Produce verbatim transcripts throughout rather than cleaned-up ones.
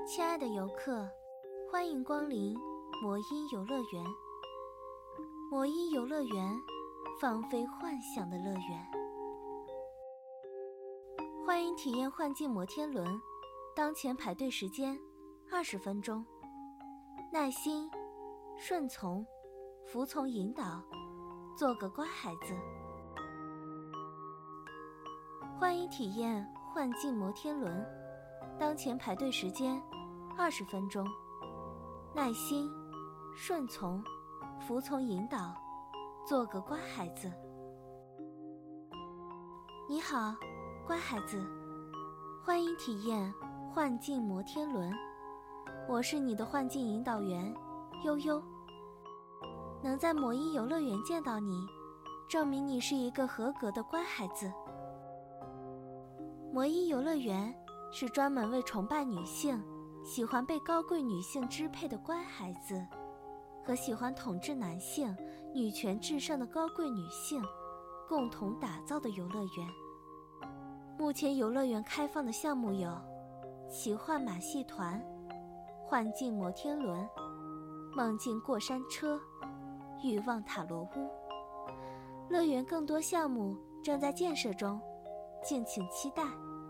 亲爱的游客，欢迎光临魔音游乐园。魔音游乐园，放飞幻想的乐园。欢迎体验幻境摩天轮，当前排队时间二十分钟。耐心、顺从、服从引导，做个乖孩子。欢迎体验幻境摩天轮，当前排队时间二十分钟。耐心、顺从、服从引导，做个乖孩子。你好，乖孩子，欢迎体验幻境摩天轮，我是你的幻境引导员悠悠。能在魔音游乐园见到你，证明你是一个合格的乖孩子。魔音游乐园是专门为崇拜女性、喜欢被高贵女性支配的乖孩子和喜欢统治男性、女权至上的高贵女性共同打造的游乐园。目前游乐园开放的项目有奇幻马戏团、幻境摩天轮、梦境过山车、欲望塔罗屋。乐园更多项目正在建设中，敬请期待。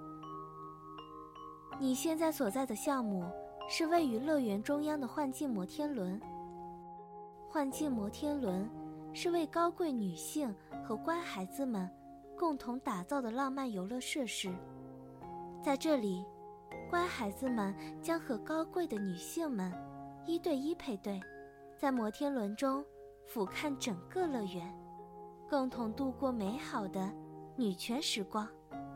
你现在所在的项目是位于乐园中央的幻境摩天轮。幻境摩天轮是为高贵女性和乖孩子们共同打造的浪漫游乐设施。在这里，乖孩子们将和高贵的女性们一对一配对，在摩天轮中俯瞰整个乐园，共同度过美好的女权时光。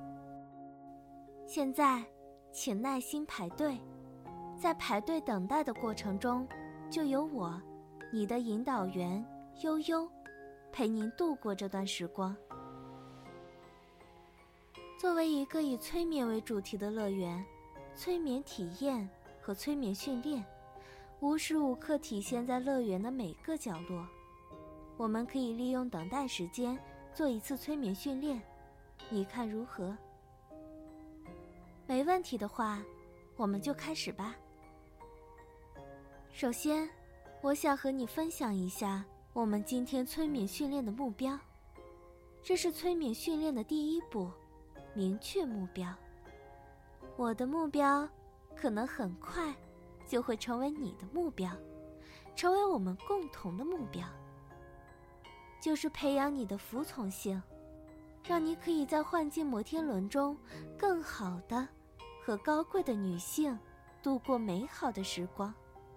现在请耐心排队，在排队等待的过程中，就由我，你的引导员悠悠，陪您度过这段时光。作为一个以催眠为主题的乐园，催眠体验和催眠训练无时无刻体现在乐园的每个角落。我们可以利用等待时间做一次催眠训练，你看如何？没问题的话，我们就开始吧。首先，我想和你分享一下我们今天催眠训练的目标。这是催眠训练的第一步，明确目标。我的目标可能很快就会成为你的目标，成为我们共同的目标。就是培养你的服从性，让你可以在幻境摩天轮中更好的和高贵的女性度过美好的时光。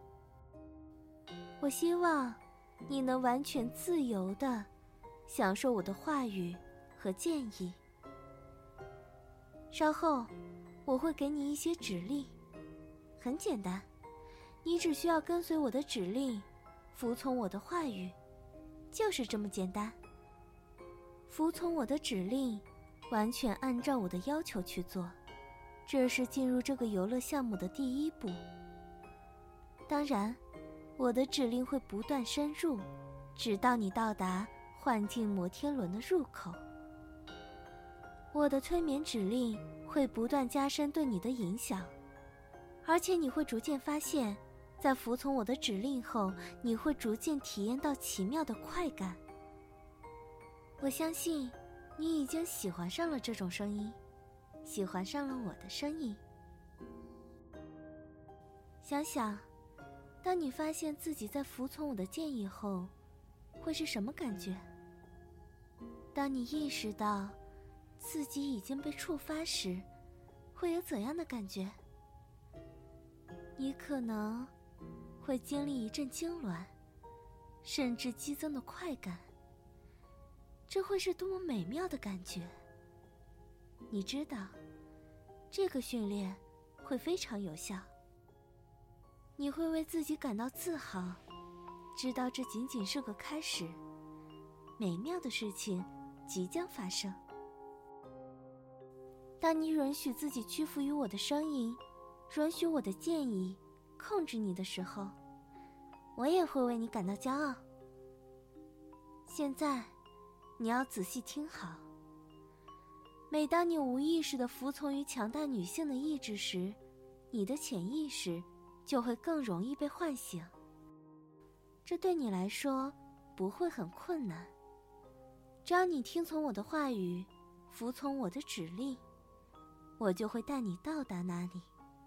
我希望你能完全自由地享受我的话语和建议。稍后我会给你一些指令，很简单，你只需要跟随我的指令，服从我的话语，就是这么简单。服从我的指令，完全按照我的要求去做，这是进入这个游乐项目的第一步。当然，我的指令会不断深入，直到你到达幻境摩天轮的入口。我的催眠指令会不断加深对你的影响，而且你会逐渐发现，在服从我的指令后，你会逐渐体验到奇妙的快感。我相信你已经喜欢上了这种声音，喜欢上了我的声音。想想，当你发现自己在服从我的建议后，会是什么感觉？当你意识到自己已经被触发时，会有怎样的感觉？你可能会经历一阵痉挛，甚至激增的快感。这会是多么美妙的感觉！你知道，这个训练会非常有效。你会为自己感到自豪，知道这仅仅是个开始，美妙的事情即将发生。当你允许自己屈服于我的声音，允许我的建议控制你的时候，我也会为你感到骄傲。现在你要仔细听好，每当你无意识地服从于强大女性的意志时， 你的潜意识就会更容易被唤醒。这对你来说不会很困难，只要你听从我的话语，服从我的指令，我就会带你到达那里。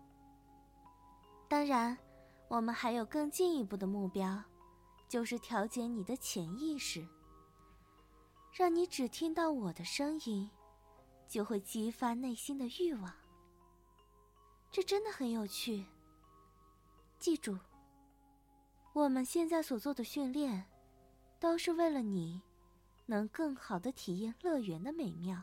当然，我们还有更进一步的目标，就是调节你的潜意识，让你只听到我的声音，就会激发内心的欲望。这真的很有趣。记住，我们现在所做的训练，都是为了你能更好地体验乐园的美妙。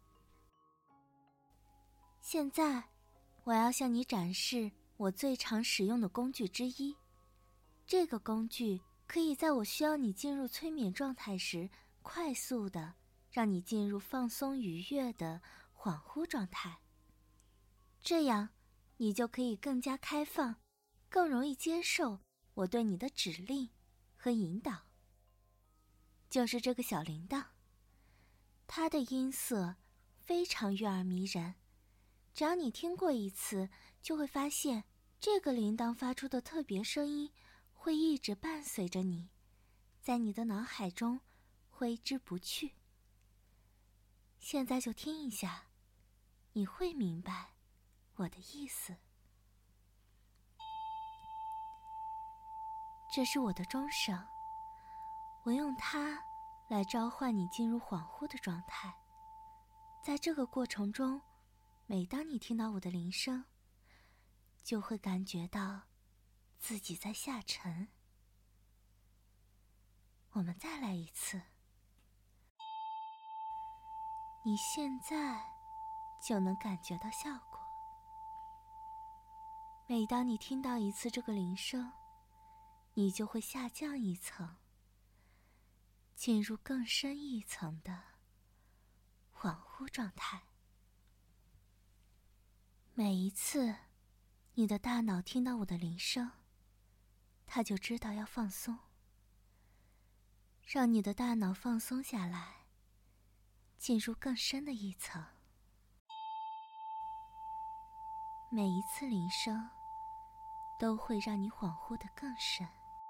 现在，我要向你展示我最常使用的工具之一。这个工具可以在我需要你进入催眠状态时，快速地让你进入放松愉悦的恍惚状态。这样，你就可以更加开放，更容易接受我对你的指令和引导。就是这个小铃铛，它的音色非常悦耳迷人。只要你听过一次，就会发现这个铃铛发出的特别声音会一直伴随着你，在你的脑海中挥之不去。现在就听一下，你会明白我的意思。这是我的钟声，我用它来召唤你进入恍惚的状态。在这个过程中，每当你听到我的铃声，就会感觉到自己在下沉。我们再来一次，你现在就能感觉到效果。每当你听到一次这个铃声，你就会下降一层，进入更深一层的恍惚状态。每一次你的大脑听到我的铃声，它就知道要放松。让你的大脑放松下来，进入更深的一层。每一次铃声都会让你恍惚得更深。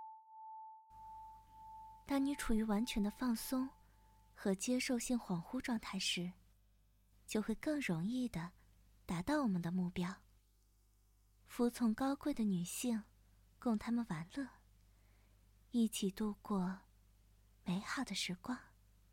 当你处于完全的放松和接受性恍惚状态时，就会更容易地达到我们的目标，服从高贵的女性，供她们玩乐，一起度过美好的时光。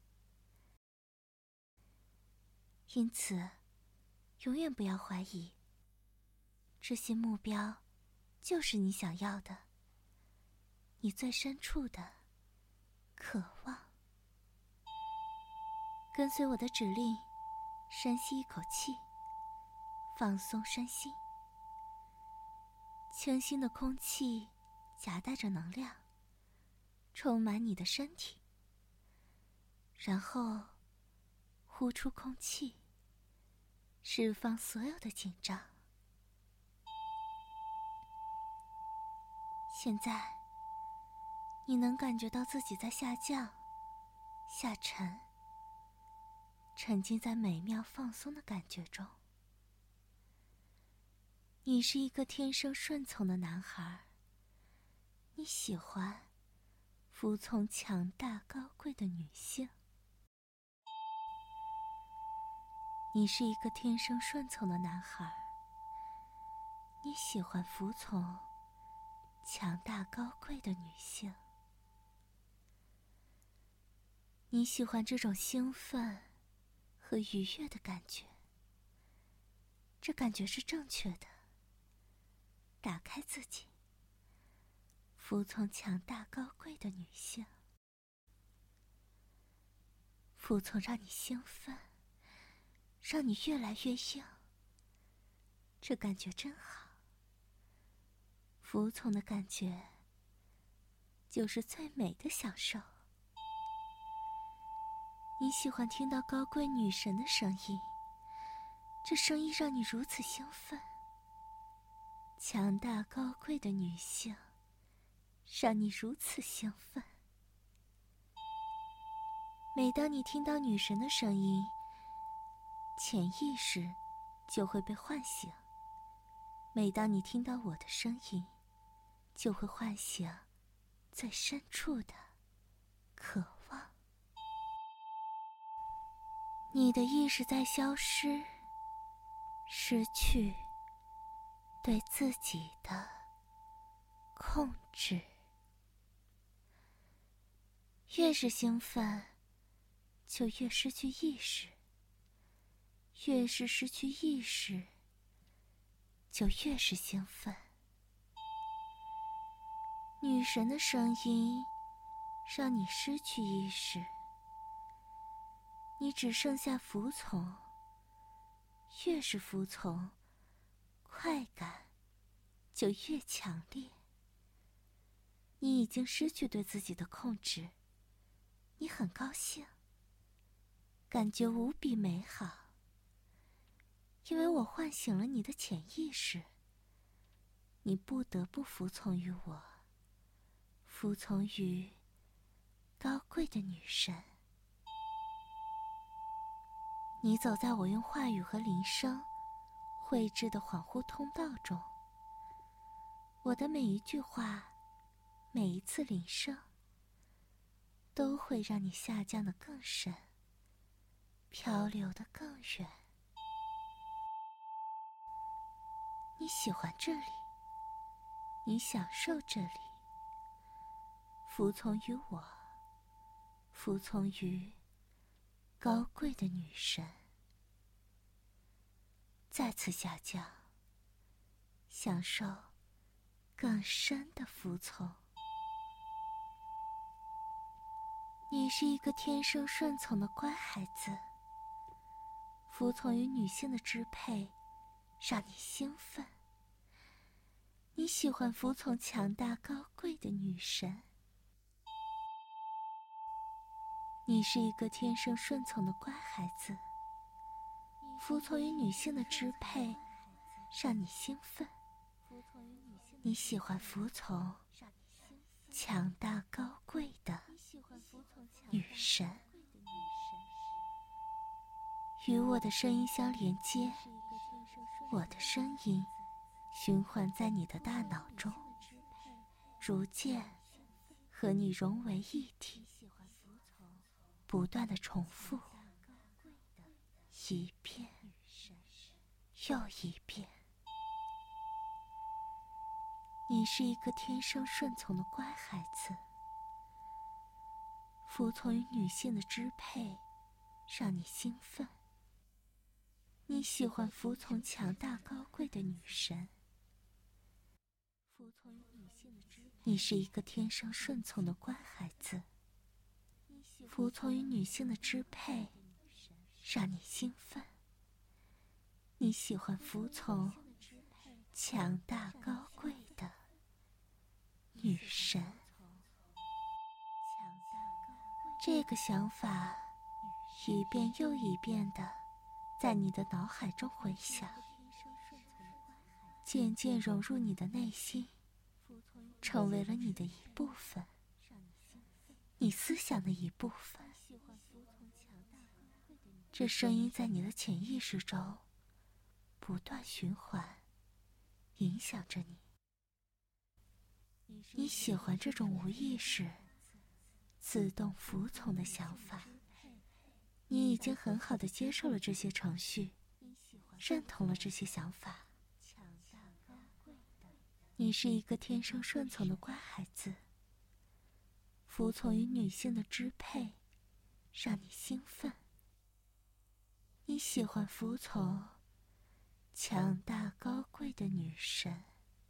因此，永远不要怀疑，这些目标就是你想要的，你最深处的渴望。跟随我的指令，深吸一口气，放松身心。清新的空气夹带着能量，充满你的身体。然后呼出空气，释放所有的紧张。现在，你能感觉到自己在下降、下沉，沉浸在美妙放松的感觉中。你是一个天生顺从的男孩，你喜欢服从强大高贵的女性。你是一个天生顺从的男孩，你喜欢服从强大高贵的女性。你喜欢这种兴奋和愉悦的感觉，这感觉是正确的。打开自己，服从强大高贵的女性，服从让你兴奋，让你越来越硬，这感觉真好。服从的感觉就是最美的享受。你喜欢听到高贵女神的声音，这声音让你如此兴奋。强大高贵的女性让你如此兴奋。每当你听到女神的声音，潜意识就会被唤醒， 每当你听到我的声音，就会唤醒最深处的渴望。你的意识在消失，失去对自己的控制。越是兴奋，就越失去意识；越是失去意识，就越是兴奋。女神的声音让你失去意识，你只剩下服从。越是服从，快感就越强烈。你已经失去对自己的控制，你很高兴，感觉无比美好，因为我唤醒了你的潜意识。你不得不服从于我，服从于高贵的女神。你走在我用话语和铃声绘制的恍惚通道中，我的每一句话，每一次铃声，都会让你下降得更深，漂流得更远。你喜欢这里，你享受这里，服从于我，服从于高贵的女神。再次下降，享受更深的服从。你是一个天生顺从的乖孩子，服从于女性的支配，让你兴奋。你喜欢服从强大高贵的女神。你是一个天生顺从的乖孩子，服从于女性的支配，让你兴奋。你喜欢服从强大高贵的女神。与我的声音相连接，我的声音循环在你的大脑中，逐渐和你融为一体，不断地重复，一遍又一遍。你是一个天生顺从的乖孩子，服从于女性的支配，让你兴奋。你喜欢服从强大高贵的女神。你是一个天生顺从的乖孩子，服从于女性的支配，让你兴奋。你喜欢服从强大高贵的女神。这个想法一遍又一遍地在你的脑海中回响，渐渐融入你的内心，成为了你的一部分，你思想的一部分。这声音在你的潜意识中不断循环，影响着你。你喜欢这种无意识、自动服从的想法。你已经很好地接受了这些程序，认同了这些想法。你是一个天生顺从的乖孩子，服从于女性的支配，让你兴奋。你喜欢服从强大高贵的女神。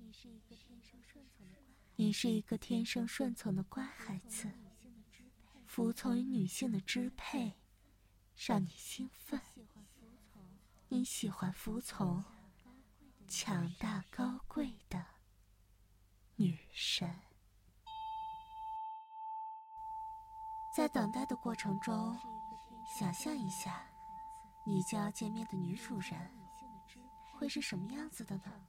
你是一个天生顺从的乖孩子，服从于女性的支配，让你兴奋。你喜欢服从强大高贵的女神。在等待的过程中，想象一下你将要见面的女主人会是什么样子的呢？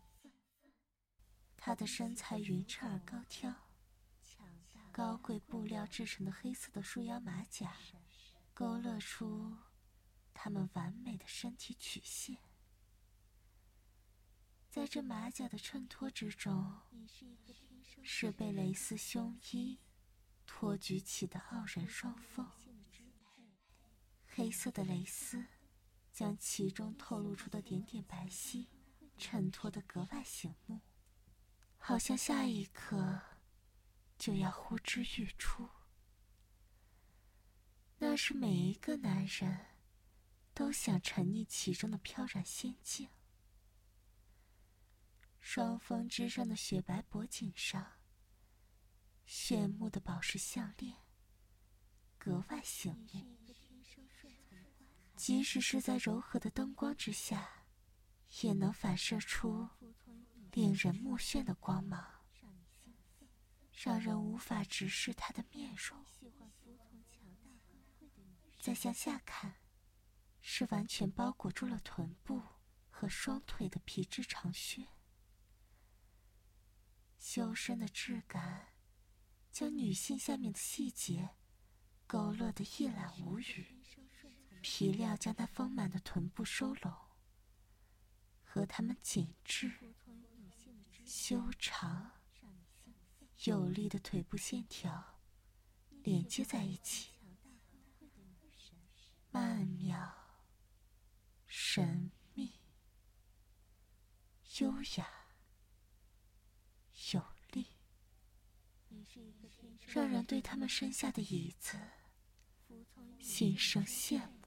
她的身材匀称而高挑，高贵布料制成的黑色的束腰马甲勾勒出她们完美的身体曲线。 在这马甲的衬托之中，是被蕾丝胸衣托举起的傲人双峰。黑色的蕾丝将其中透露出的点点白皙衬托得格外醒目，好像下一刻就要呼之欲出。那是每一个男人都想沉溺其中的飘然仙境。双峰之上的雪白脖颈上，炫目的宝石项链格外醒目，即使是在柔和的灯光之下，也能反射出令人目眩的光芒，让人无法直视她的面容。再向下看，是完全包裹住了臀部和双腿的皮质长靴，修身的质感将女性下面的细节勾勒得一览无余，皮料将她丰满的臀部收拢，和她们紧致、修长、有力的腿部线条连接在一起，曼妙、神秘、优雅、有力，让人对他们身下的椅子心生羡慕。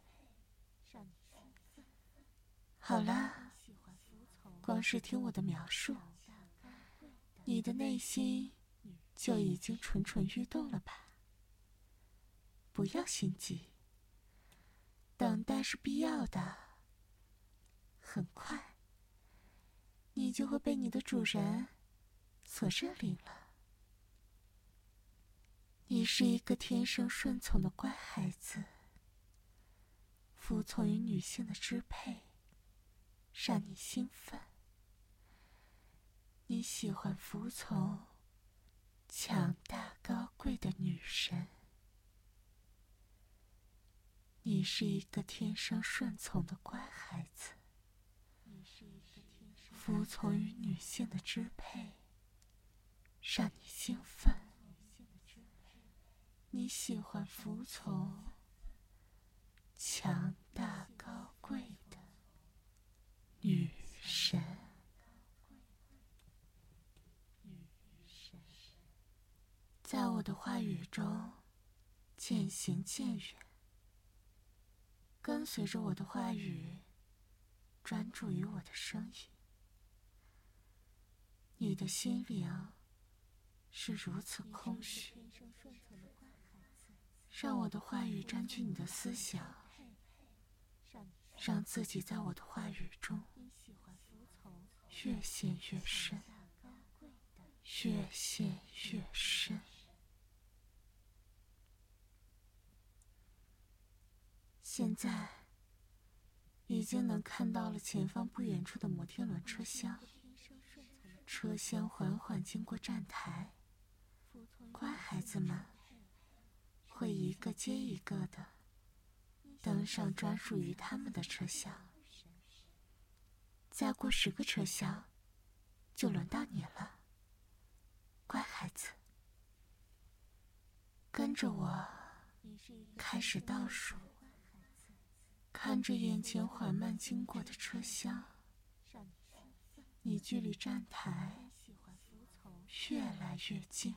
好了，光是听我的描述，你的内心就已经蠢蠢欲动了吧？不要心急，等待是必要的。很快，你就会被你的主人所认领了。你是一个天生顺从的乖孩子，服从于女性的支配，让你兴奋。你喜欢服从强大高贵的女神。你是一个天生顺从的乖孩子，服从于女性的支配，让你兴奋。你喜欢服从强大高贵的女神。在我的话语中渐行渐远，跟随着我的话语，专注于我的声音。你的心灵是如此空虚，让我的话语占据你的思想，让自己在我的话语中越陷越深，越陷越深。现在已经能看到了前方不远处的摩天轮车厢，车厢缓缓经过站台，乖孩子们会一个接一个的登上专属于他们的车厢。再过十个车厢，就轮到你了，乖孩子。跟着我开始倒数，看着眼前缓慢经过的车厢，你距离站台越来越近。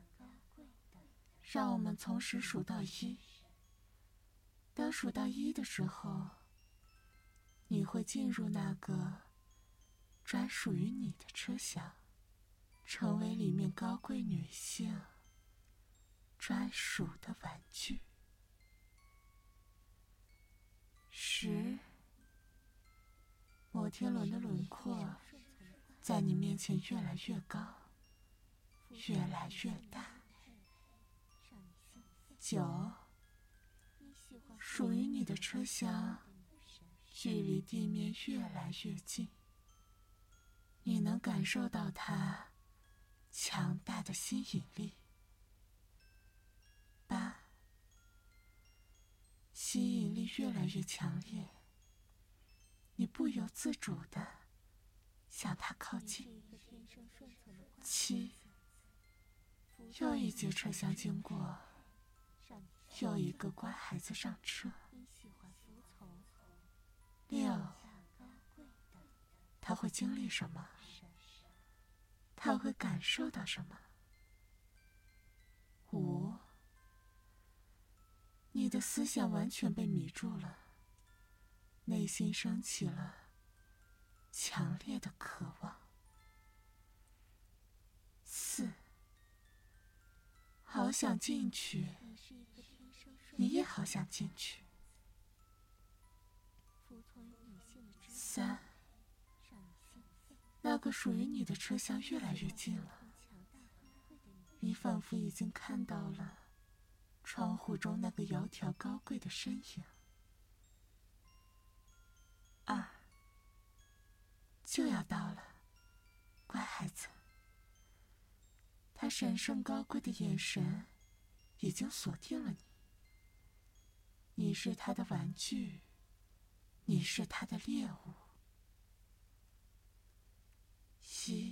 让我们从十数到一，当数到一的时候，你会进入那个专属于你的车厢，成为里面高贵女性专属的玩具。十，摩天轮的轮廓在你面前越来越高，越来越大。九，属于你的车厢距离地面越来越近，你能感受到它强大的吸引力。八，吸引力越来越强烈，你不由自主地向他靠近。七，又一节车厢经过，又一个乖孩子上车。六，他会经历什么？他会感受到什么？五，你的思想完全被迷住了，内心升起了强烈的渴望。四，好想进去，你也好想进去。三，那个属于你的车厢越来越近了，你仿佛已经看到了窗户中那个窈窕高贵的身影。二，就要到了，乖孩子。他神圣高贵的眼神已经锁定了你，你是他的玩具，你是他的猎物。一，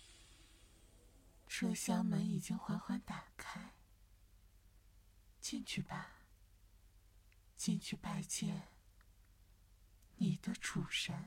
车厢门已经缓缓打开，进去吧，进去拜见你的主人。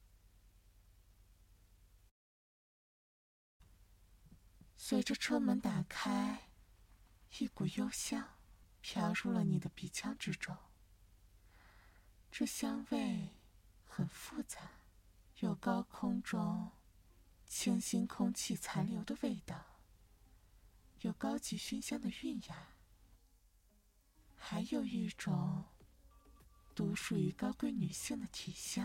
随着车门打开，一股幽香飘入了你的鼻腔之中。这香味很复杂，有高空中清新空气残留的味道，有高级熏香的韵雅，还有一种独属于高贵女性的体香。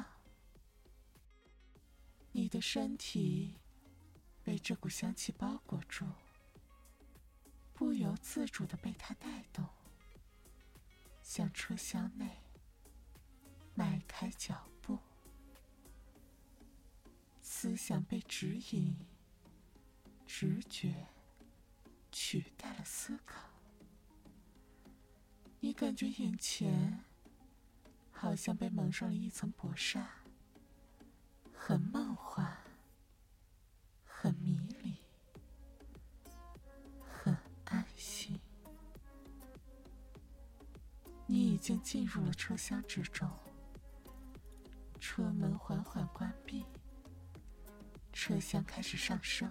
你的身体被这股香气包裹住，不由自主地被它带动，向车厢内迈开脚步。思想被指引，直觉取代了思考。你感觉眼前好像被蒙上了一层薄纱，很梦幻，很迷离，很安心。你已经进入了车厢之中，车门缓缓关闭，车厢开始上升。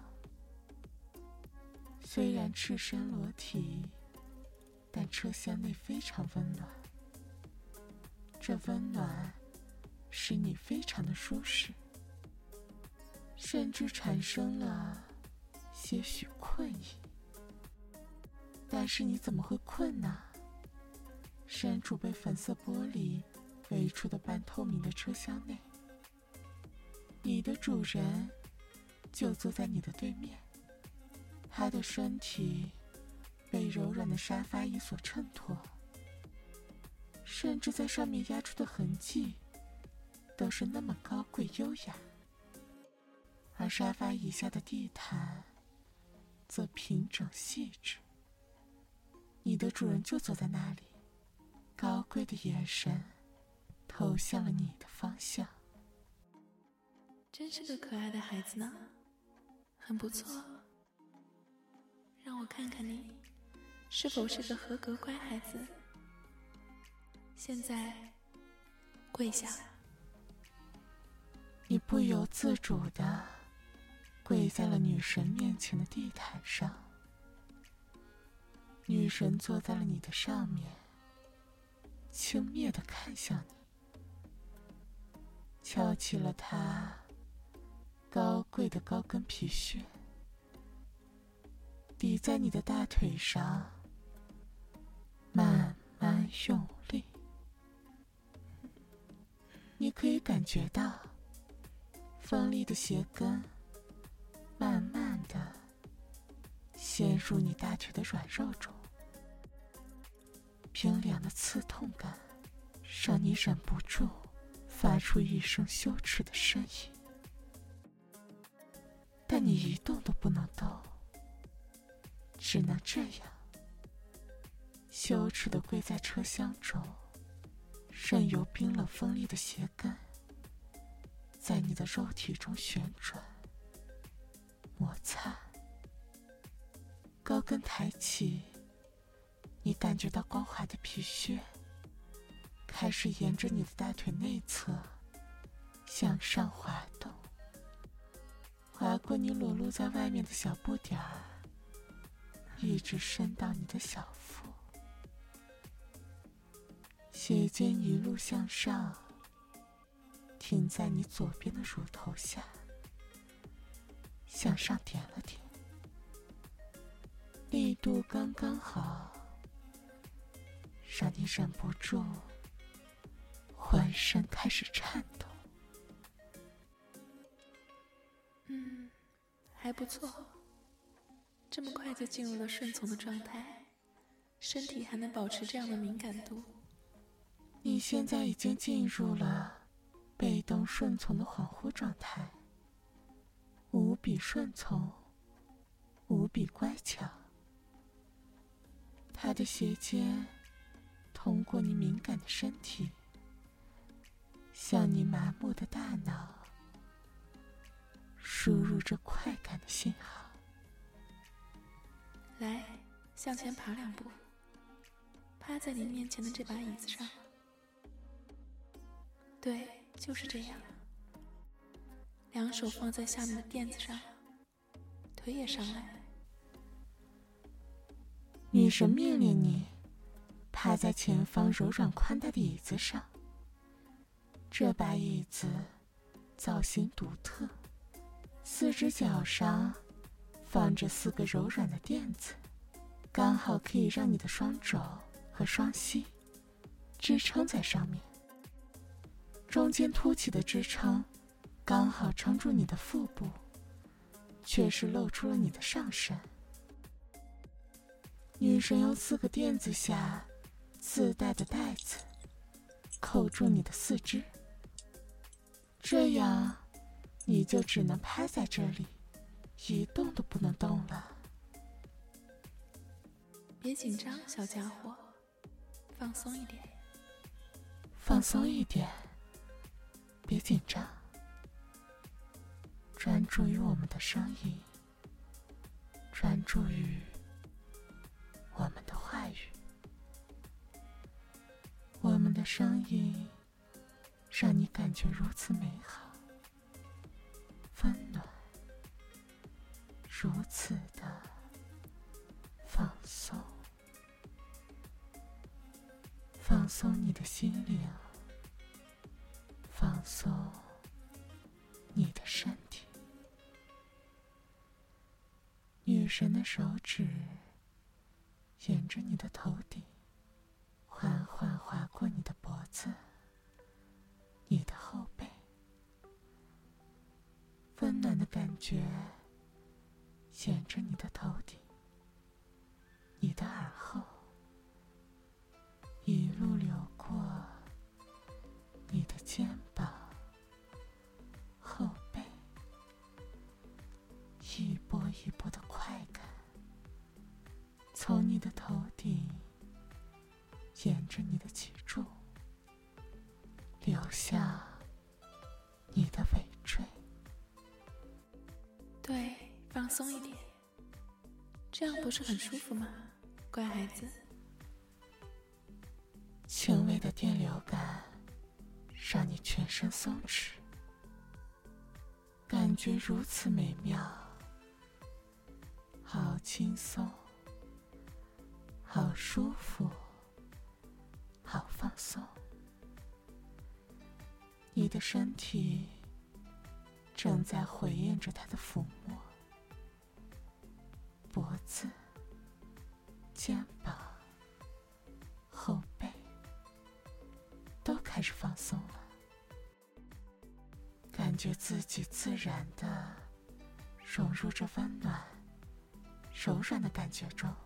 虽然赤身裸体，但车厢内非常温暖。这温暖使你非常的舒适，甚至产生了些许困意。但是你怎么会困呢？身处被粉色玻璃围出的半透明的车厢内，你的主人就坐在你的对面，他的身体被柔软的沙发椅所衬托，甚至在上面压出的痕迹都是那么高贵优雅，而沙发椅下的地毯则平整细致。你的主人就坐在那里，高贵的眼神投向了你的方向。 真是个可爱的孩子呢，很不错。让我看看你是否是个合格乖孩子。现在跪下。 你不由自主地跪在了女神面前的地毯上。女神坐在了你的上面，轻蔑地看向你，翘起了她高贵的高跟皮靴，抵在你的大腿上，慢慢用力。你可以感觉到锋利的鞋跟慢慢地陷入你大腿的软肉中，冰凉的刺痛感让你忍不住发出一声羞耻的呻吟，但你一动都不能动，只能这样羞耻地跪在车厢中，任由冰冷锋利的鞋跟在你的肉体中旋转、摩擦。高跟抬起，你感觉到光滑的皮靴开始沿着你的大腿内侧向上滑动，划过你裸露在外面的小不点儿，一直伸到你的小腹。鞋尖一路向上，停在你左边的乳头下，向上点了点，力度刚刚好，让你忍不住浑身开始颤抖。 嗯，还不错，这么快就进入了顺从的状态，身体还能保持这样的敏感度。 你现在已经进入了被动顺从的恍惚状态，无比顺从，无比乖巧。他的鞋尖通过你敏感的身体，向你麻木的大脑输入着快感的信号。 来，向前爬两步，趴在你面前的这把椅子上。对，就是这样。两手放在下面的垫子上，腿也上来。 女神命令你趴在前方柔软宽大的椅子上。这把椅子造型独特，四只脚上放着四个柔软的垫子，刚好可以让你的双肘和双膝支撑在上面。中间凸起的支撑刚好撑住你的腹部，却是露出了你的上身。女神用四个垫子下自带的带子扣住你的四肢，这样你就只能趴在这里，一动都不能动了。 别紧张，小家伙，放松一点。 放松一点，别紧张，专注于我们的声音，专注于我们的话语。我们的声音让你感觉如此美好、温暖，如此的放松。放松你的心灵，放松你的身体。女神的手指沿着你的头顶缓缓划过你的脖子，你的后背，温暖的感觉沿着你的头顶，你的耳后，一路流过你的肩膀、后背，一波一波的快感从你的头顶沿着你的脊柱流向你的尾椎。 对，放松一点，这样不是很舒服吗，乖孩子？ 轻微的电流感让你全身松弛，感觉如此美妙，好轻松，好舒服，好放松。你的身体正在回应着它的抚摸，脖子、肩膀、后背都开始放松了，感觉自己自然地融入这温暖、柔软的感觉中，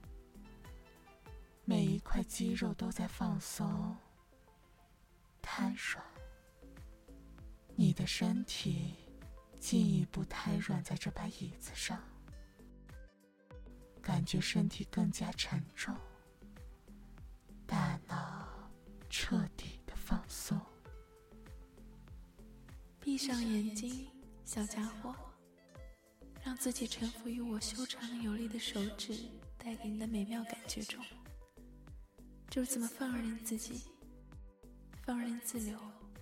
每一块肌肉都在放松、瘫软，你的身体进一步瘫软在这把椅子上，感觉身体更加沉重，大脑彻底的放松。 闭闭上眼睛，小家伙，让自己臣服于我修长有力的手指带给你的美妙感觉中，就这么放任自己，放任自流。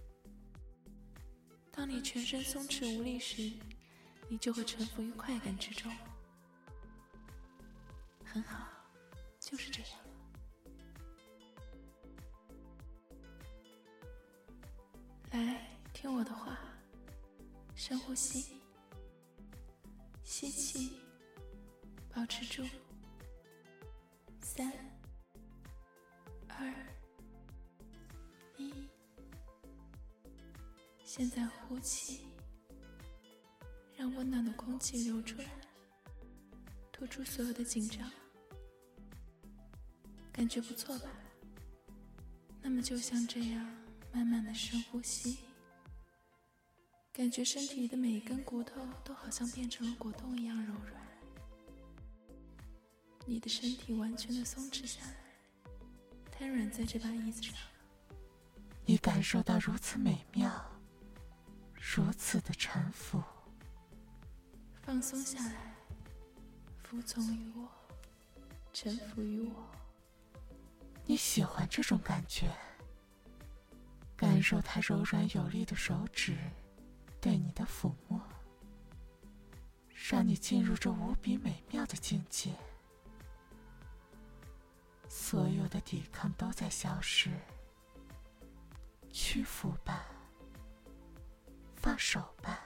当你全身松弛无力时，你就会臣服于快感之中。很好，就是这样。来，听我的话，深呼吸，吸气，保持住，三、二、一。现在呼气，让温暖的空气流出来，吐出所有的紧张。感觉不错吧？那么就像这样慢慢的深呼吸，感觉身体里的每一根骨头都好像变成了果冻一样柔软，你的身体完全的松弛下来，瘫软在这把椅子上。 你感受到如此美妙，如此的臣服。 放松下来，服从于我，臣服于我。 你喜欢这种感觉，感受它柔软有力的手指对你的抚摸，让你进入这无比美妙的境界。所有的抵抗都在消失，屈服吧，放手吧。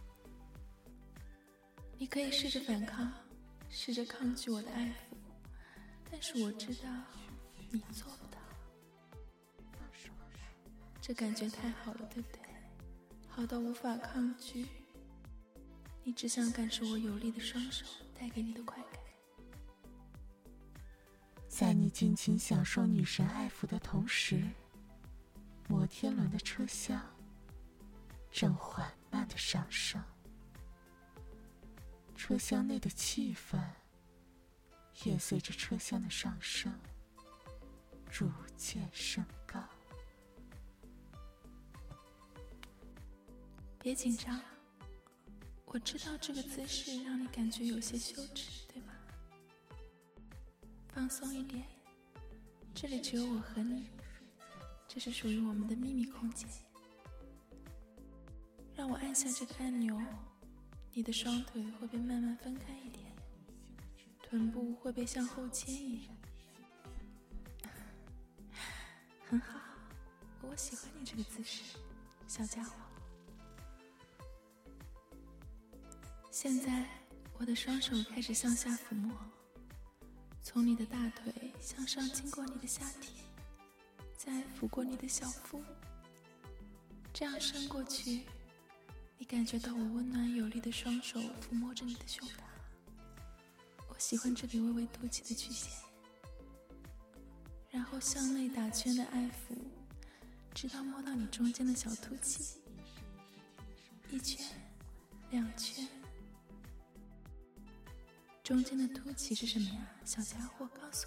你可以试着反抗，试着抗拒我的爱抚，但是我知道你做不到。这感觉太好了，对不对？好到无法抗拒。你只想感受我有力的双手带给你的快感。 在你尽情享受女神爱抚的同时，摩天轮的车厢正缓慢地上升，车厢内的气氛也随着车厢的上升逐渐升高。 别紧张，我知道这个姿势让你感觉有些羞耻，对吗？放松一点，这里只有我和你，这是属于我们的秘密空间。让我按下这个按钮，你的双腿会被慢慢分开一点，臀部会被向后牵引。很好，我喜欢你这个姿势，小家伙。现在我的双手开始向下抚摸，从你的大腿向上经过你的下体，再抚过你的小腹，这样伸过去，你感觉到我温暖有力的双手抚摸着你的胸膛。我喜欢这里微微凸起的曲线，然后向内打圈的爱抚，直到摸到你中间的小凸起，一圈，两圈。中间的凸起是什么呀，小家伙？告诉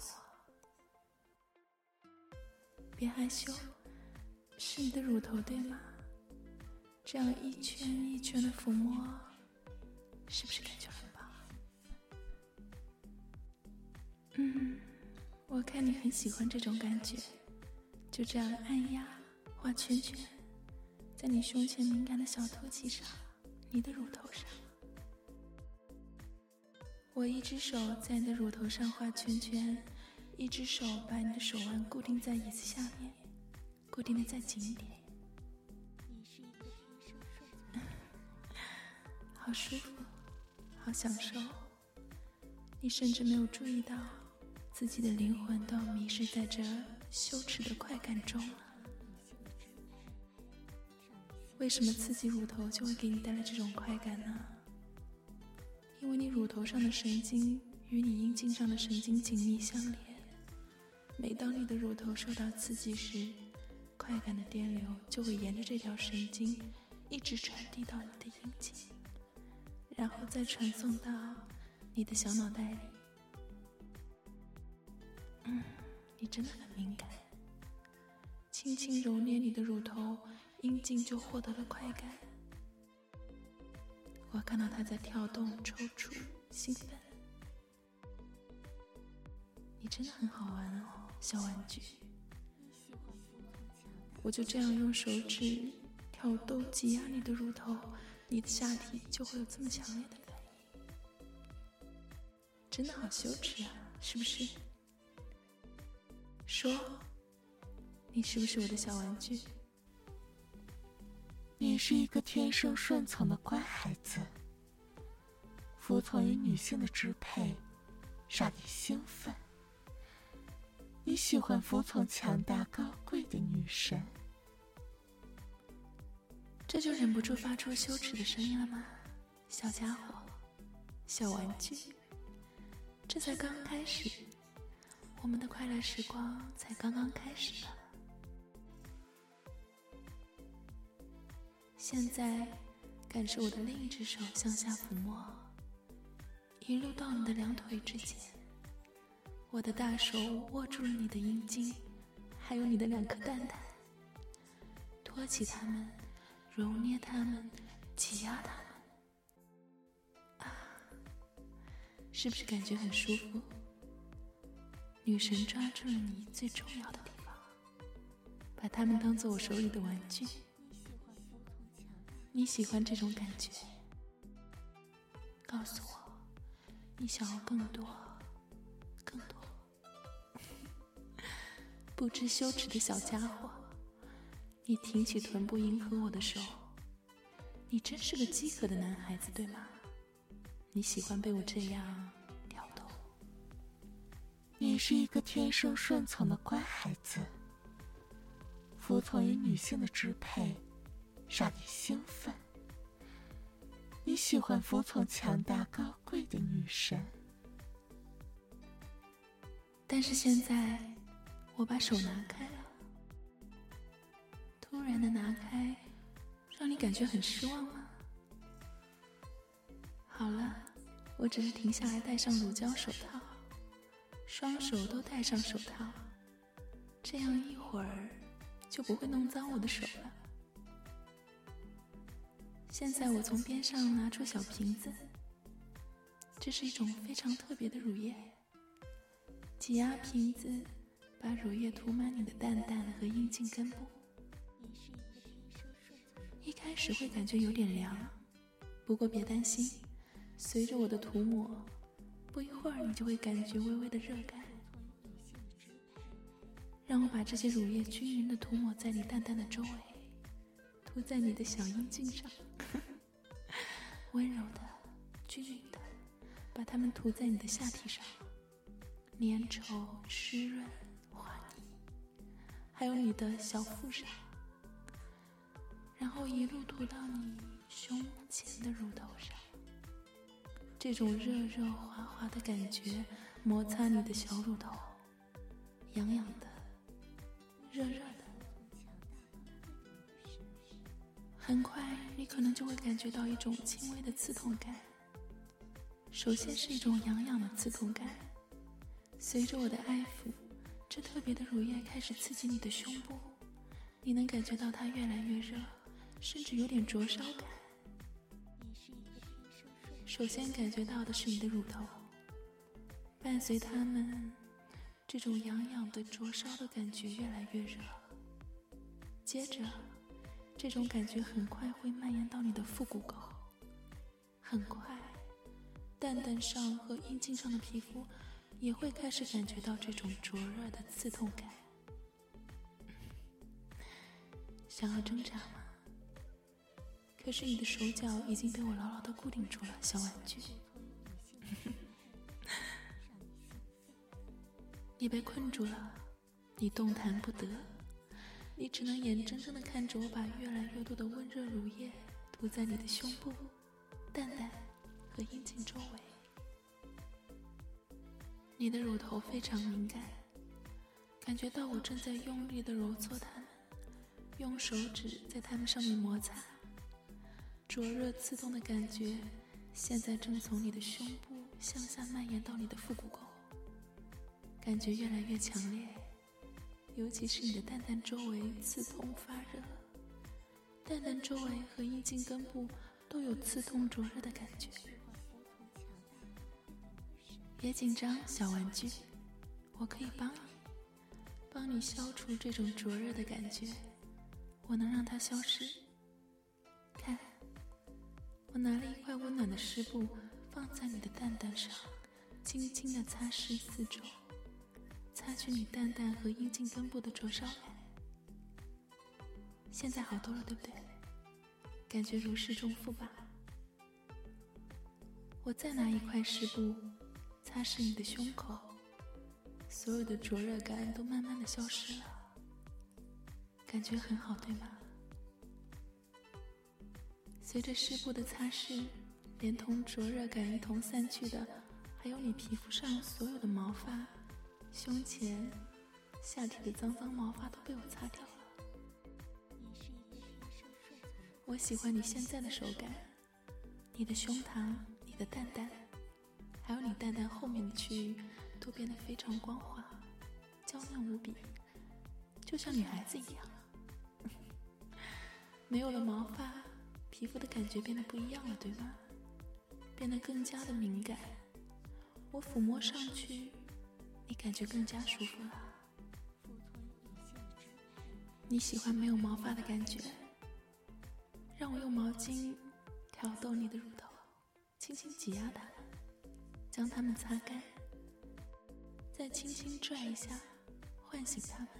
我。别害羞，是你的乳头对吗？这样一圈一圈的抚摸，是不是感觉很棒？嗯，我看你很喜欢这种感觉。就这样按压，画圈圈，在你胸前敏感的小凸起上，你的乳头上。我一只手在你的乳头上画圈圈，一只手把你的手腕固定在椅子下面，固定的再紧一点。好舒服，好享受。你甚至没有注意到自己的灵魂都迷失在这羞耻的快感中了。为什么刺激乳头就会给你带来这种快感呢？因为你乳头上的神经与你阴茎上的神经紧密相连，每当你的乳头受到刺激时，快感的电流就会沿着这条神经一直传递到你的阴茎，然后再传送到你的小脑袋里。嗯，你真的很敏感。轻轻揉捏你的乳头，阴茎就获得了快感， 我看到它在跳动、抽搐、兴奋。你真的很好玩哦，小玩具。我就这样用手指挑逗挤压你的乳头，你的下体就会有这么强烈的反应。真的好羞耻啊，是不是？说，你是不是我的小玩具？ 你是一个天生顺从的乖孩子，服从于女性的支配，让你兴奋。你喜欢服从强大高贵的女神， 这就忍不住发出羞耻的声音了吗？小家伙，小玩具，这才刚开始，我们的快乐时光才刚刚开始呢。现在感受我的另一只手向下抚摸，一路到你的两腿之间，我的大手握住了你的阴茎，还有你的两颗蛋蛋，托起它们，揉捏它们，挤压它们。啊，是不是感觉很舒服？女神抓住了你最重要的地方，把它们当做我手里的玩具。你喜欢这种感觉？告诉我，你想要更多，更多。不知羞耻的小家伙，你挺起臀部迎合我的手，你真是个饥渴的男孩子，对吗？你喜欢被我这样挑逗。 你是一个天生顺从的乖孩子，服从于女性的支配，让你兴奋。你喜欢服从强大高贵的女神， 但是现在我把手拿开了，突然的拿开，让你感觉很失望吗？好了，我只是停下来戴上乳胶手套，双手都戴上手套，这样一会儿就不会弄脏我的手了。现在我从边上拿出小瓶子，这是一种非常特别的乳液。挤压瓶子，把乳液涂满你的蛋蛋和阴茎根部。一开始会感觉有点凉，不过别担心，随着我的涂抹，不一会儿你就会感觉微微的热感。让我把这些乳液均匀地涂抹在你蛋蛋的周围，涂在你的小阴茎上，温柔的、均匀的，把它们涂在你的下体上，粘稠、湿润、滑腻，还有你的小腹上，然后一路涂到你胸前的乳头上。这种热热滑滑的感觉摩擦你的小乳头，痒痒的，热热的。很快你可能就会感觉到一种轻微的刺痛感，首先是一种痒痒的刺痛感，随着我的爱抚，这特别的乳液开始刺激你的胸部，你能感觉到它越来越热，甚至有点灼烧感。首先感觉到的是你的乳头，伴随它们，这种痒痒的灼烧的感觉越来越热，接着这种感觉很快会蔓延到你的腹股沟，很快蛋蛋上和阴茎上的皮肤也会开始感觉到这种灼热的刺痛感。想要挣扎吗？可是你的手脚已经被我牢牢地固定住了，小玩具。你被困住了，你动弹不得，你只能眼睁睁地看着我把越来越多的温热乳液涂在你的胸部、蛋蛋和阴茎周围。你的乳头非常敏感，感觉到我正在用力地揉搓它们，用手指在它们上面摩擦。灼热刺痛的感觉现在正从你的胸部向下蔓延到你的腹股沟，感觉越来越强烈，尤其是你的蛋蛋周围刺痛发热，蛋蛋周围和阴茎根部都有刺痛灼热的感觉。别紧张，小玩具，我可以帮你，帮你消除这种灼热的感觉。我能让它消失。看，我拿了一块温暖的湿布放在你的蛋蛋上，轻轻地擦拭四周，擦去你蛋蛋和阴茎根部的灼烧感。现在好多了，对不对？感觉如释重负吧？我再拿一块湿布擦拭你的胸口，所有的灼热感都慢慢的消失了，感觉很好，对吗？随着湿布的擦拭，连同灼热感一同散去的，还有你皮肤上所有的毛发、胸前、下体的脏脏毛发都被我擦掉了。我喜欢你现在的手感，你的胸膛、你的蛋蛋，还有你蛋蛋后面的区域都变得非常光滑，娇嫩无比，就像女孩子一样。没有了毛发，皮肤的感觉变得不一样了，对吗？变得更加的敏感，我抚摸上去，你感觉更加舒服了。你喜欢没有毛发的感觉？让我用毛巾挑逗你的乳头，轻轻挤压它们，将它们擦干，再轻轻拽一下，唤醒它们。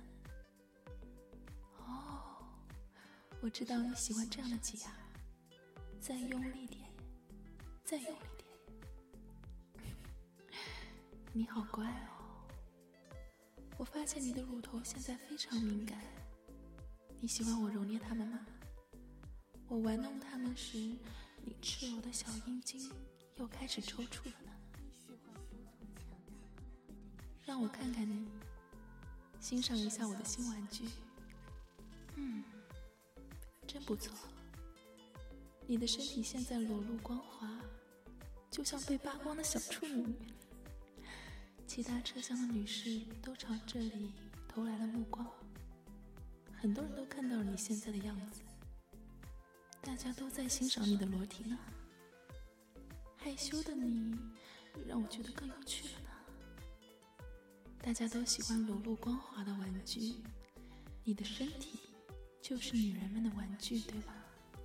哦，我知道你喜欢这样的挤压，再用力点，再用力点。你好乖哦，我发现你的乳头现在非常敏感，你喜欢我揉捏它们吗？我玩弄它们时，你赤裸的小阴茎又开始抽搐了呢。让我看看你，欣赏一下我的新玩具。嗯，真不错。你的身体现在裸露光滑，就像被扒光的小处女。其他车厢的女士都朝这里投来了目光，很多人都看到了你现在的样子。大家都在欣赏你的裸体呢，害羞的你让我觉得更有趣了呢。大家都喜欢裸露光滑的玩具，你的身体就是女人们的玩具，对吧？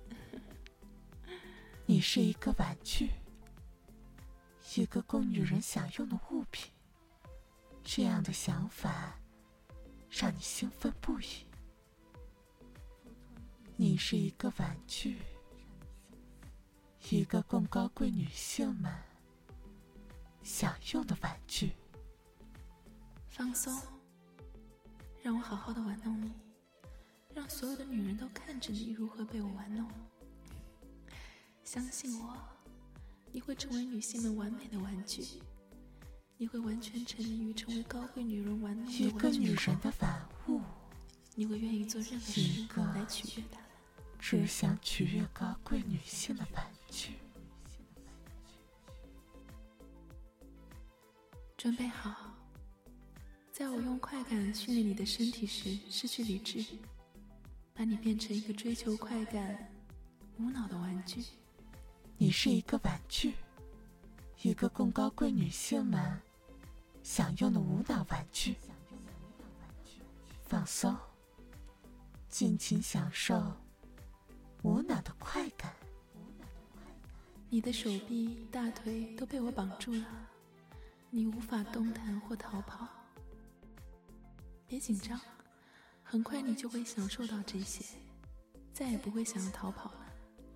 你是一个玩具，一个供女人享用的物品。这样的想法让你兴奋不已。你是一个玩具，一个供高贵女性们享用的玩具。 放松，让我好好的玩弄你，让所有的女人都看着你如何被我玩弄。相信我，你会成为女性们完美的玩具，你会完全沉迷于成为高贵女人玩弄的玩具。 一个女人的玩物， 你会愿意做任何事来取悦她们， 只想取悦高贵女性的玩具。 准备好，在我用快感训练你的身体时失去理智，把你变成一个追求快感无脑的玩具。 你是一个玩具，一个供高贵女性们享用的无脑玩具。放松，尽情享受无脑的快感。 你的手臂、大腿都被我绑住了，你无法动弹或逃跑。别紧张，很快你就会享受到这些，再也不会想要逃跑了。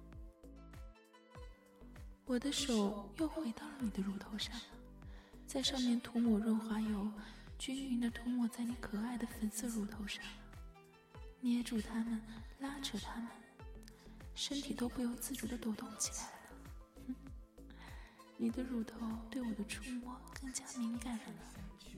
我的手又回到了你的乳头上，在上面涂抹润滑油，均匀地涂抹在你可爱的粉色乳头上，捏住它们，拉扯它们，身体都不由自主地抖动起来了。你的乳头对我的触摸更加敏感了呢，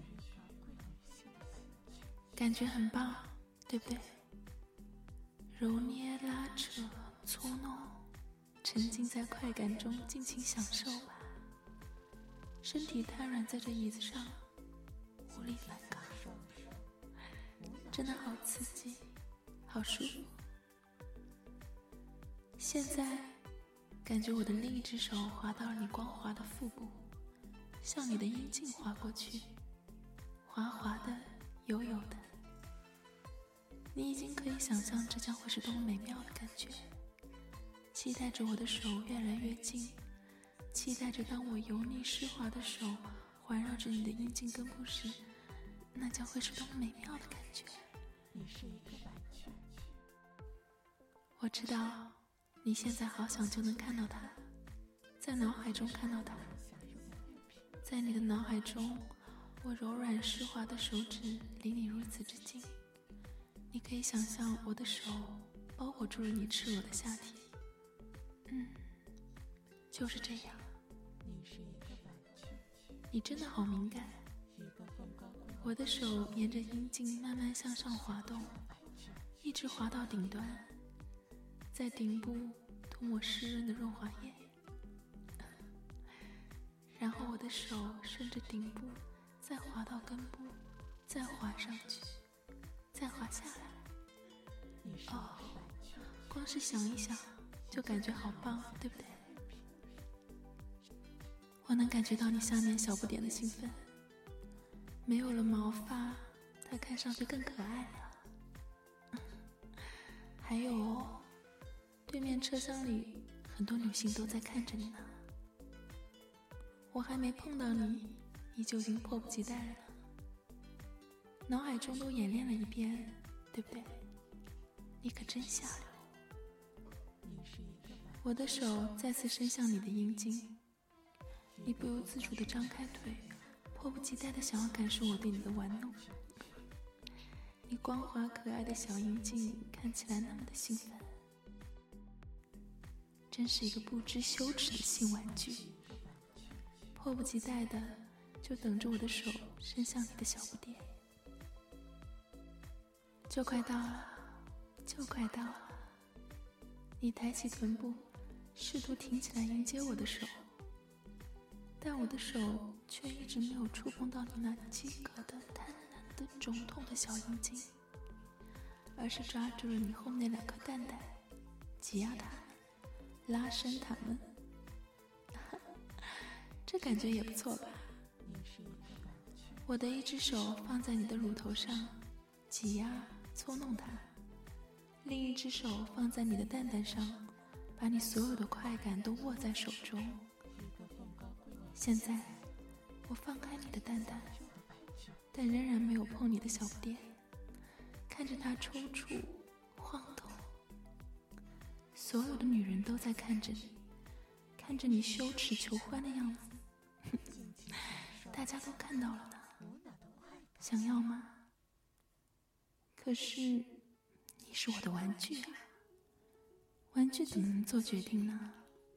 感觉很棒，对不对？揉捏、拉扯、搓弄，沉浸在快感中，尽情享受吧。身体瘫软在这椅子上，无力反抗，真的好刺激，好舒服。现在感觉我的另一只手滑到了你光滑的腹部，向你的阴茎滑过去，滑滑的，油油的。你已经可以想象这将会是多么美妙的感觉，期待着我的手越来越近，期待着当我油腻湿滑的手环绕着你的阴茎根部时，那将会是多么美妙的感觉。 你是一个玩具。 我知道你现在好想就能看到它，在脑海中看到它，在你的脑海中，我柔软湿滑的手指离你如此之近，你可以想象我的手包裹住了你赤裸的下体。嗯，就是这样。 你是一个玩具。 你真的好敏感。我的手沿着阴茎慢慢向上滑动，一直滑到顶端，在顶部涂抹湿润的润滑液，然后我的手顺着顶部再滑到根部，再滑上去，再滑下来。哦，光是想一想就感觉好棒，对不对？我能感觉到你下面小不点的兴奋，没有了毛发，它看上去更可爱了。还有哦，对面车厢里很多女性都在看着你呢。我还没碰到你，你就已经迫不及待了，脑海中都演练了一遍，对不对？你可真下流。我的手再次伸向你的阴茎，你不由自主地张开腿，迫不及待地想要感受我对你的玩弄。你光滑可爱的小阴茎看起来那么的兴奋，真是一个不知羞耻的性玩具。迫不及待的就等着我的手伸向你的小不点。就快到了，就快到了。你抬起臀部，试图挺起来迎接我的手，但我的手却一直没有触碰到你那饥渴的、贪婪的、肿痛的小阴茎，而是抓住了你后面那两颗蛋蛋，挤压它们，拉伸它们。这感觉也不错吧？我的一只手放在你的乳头上，挤压、搓弄它，另一只手放在你的蛋蛋上，把你所有的快感都握在手中。现在我放开你的蛋蛋，但仍然没有碰你的小不点，看着它抽搐晃动。所有的女人都在看着你，看着你羞耻求欢的样子。大家都看到了呢，想要吗？可是你是我的玩具啊，玩具怎么能做决定呢？